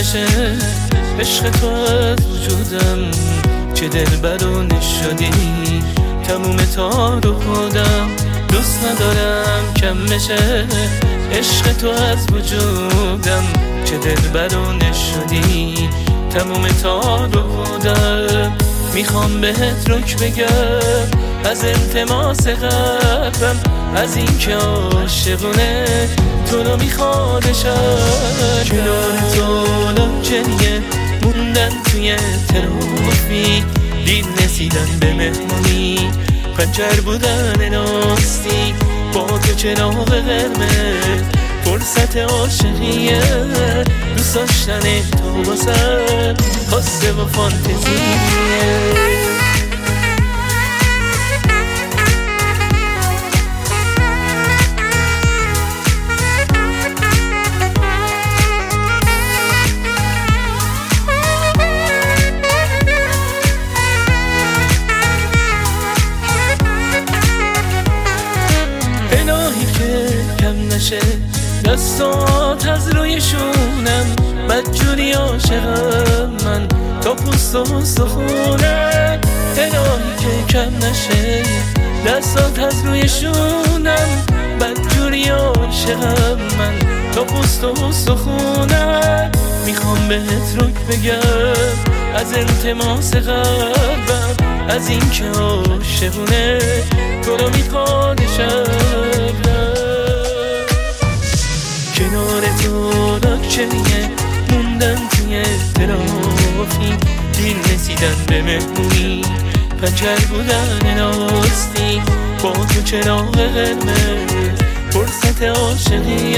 نشه عشق تو از وجودم، چه دلبرونه شدی تموم تار و خودم. دوست ندارم کم بشه عشق تو از وجودم، چه دلبرونه شدی تموم تار و خودم. میخوام بهت رک بگم از التماس قلبم، از این که عاشقونه تو رو میخوادشم. کنار تو لاجریه موندن توی ترافیک، دیر رسیدن به مهمونی، پنچر بودن لاستیک، با تو چراغ قرمز فرصت عاشقیه. دوست داشتن تو واسم خواسته و فانتزیه. دستات از روی شونم، بدجوری عاشقم من تا پوست و سخونم. الهی که کم نشه دستات از روی شونم، بدجوری عاشقم من تا پوست و سخونم. میخوام بهت رک بگم از التماس قلبم، از این که عاشقونه تو رو میخوادشم. کنار تو لاجریه موندن توی ترافیک، دیر رسیدن به مهمونی، پنچر بودن لاستیک، با تو چراغ قرمز فرصت عاشقی.